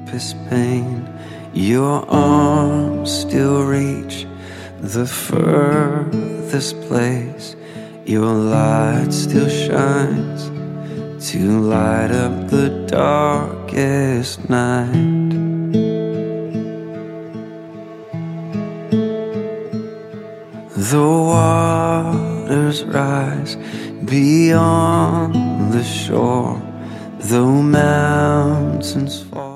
deepest pain, your arms still reach the furthest place. Your light still shines to light up the darkest night. The waters rise beyond the shore, though mountains fall.